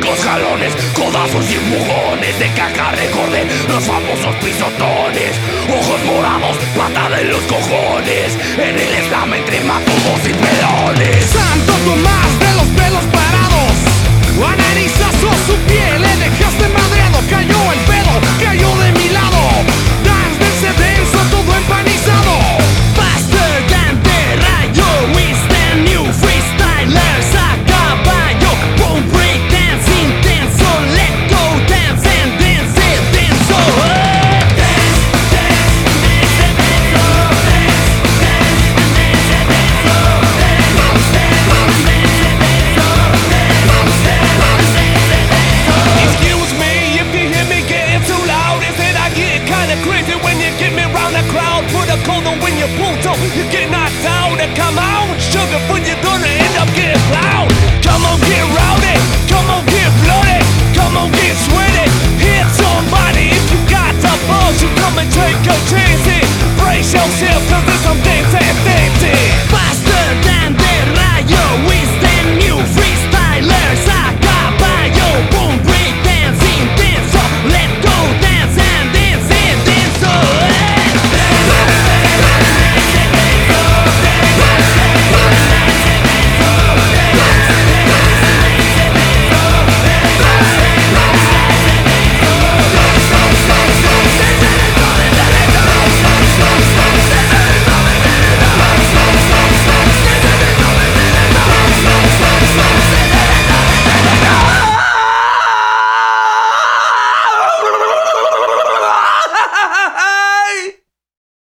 los jalones, codazos y empujones. De caca recordé los famosos pisotones. Ojos morados, patada en los cojones. En el slam entre matubos y pelones. Santo Tomás de los pelos parados.